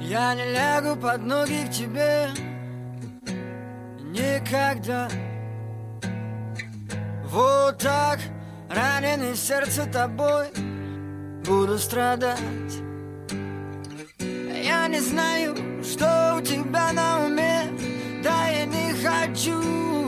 Я не лягу под ноги к тебе никогда. Вот так, раненый в сердце тобой, буду страдать. Я не знаю, что у тебя на уме, да я не хочу.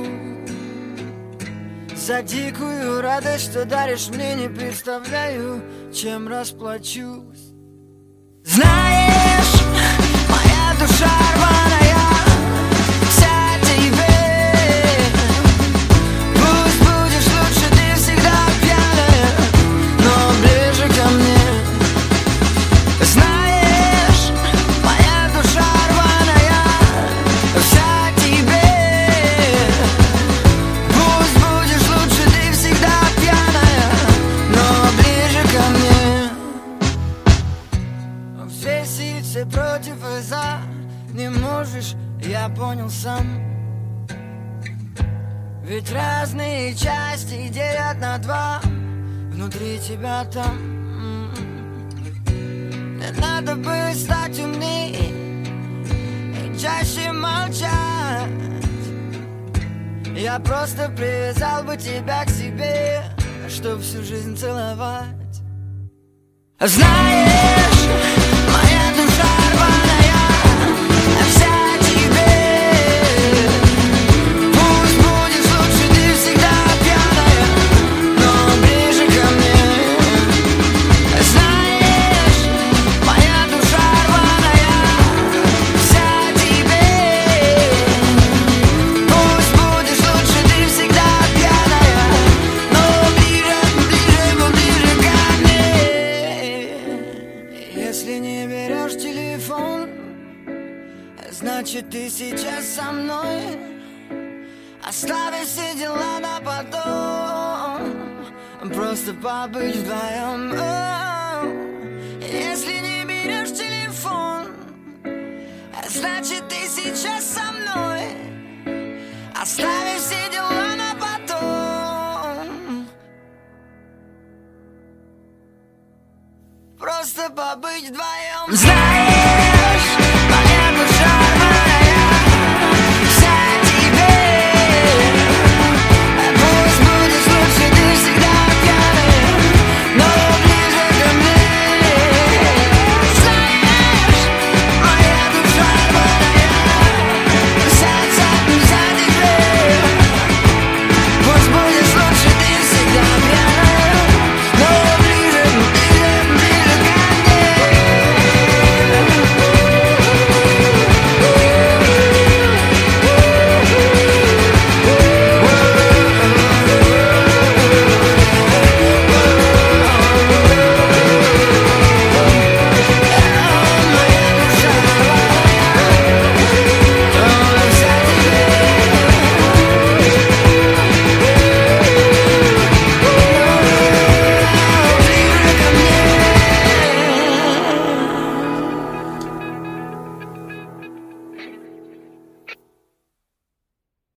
За дикую радость, что даришь мне, не представляю, чем расплачусь. Знаешь, моя душа рваная вся тебе. Пусть будешь лучше, ты всегда пьяная, но ближе ко мне. Знаешь, моя душа рваная вся тебе. Пусть будешь лучше, ты всегда пьяная, но ближе ко мне. Взвеситься против и за не можешь, я понял сам. Ведь разные части делят на два, внутри тебя там. Не надо бы стать умнее и чаще молчать. Я просто привязал бы тебя к себе, чтоб всю жизнь целовать. Знаешь, моя душа рваная вся тебе. Пусть будешь лучше, ты всегда пьяная, но ближе ко мне. Знаешь, моя душа рваная вся тебе. Пусть будешь лучше, ты всегда пьяная, но ближе ко мне. Если не берешь телефон, значит ты сейчас со мной. Оставив все дела на потом, просто побыть вдвоем. Если не берешь телефон, значит ты сейчас со мной. Оставив все дела на потом, просто побыть вдвоем. Знаешь,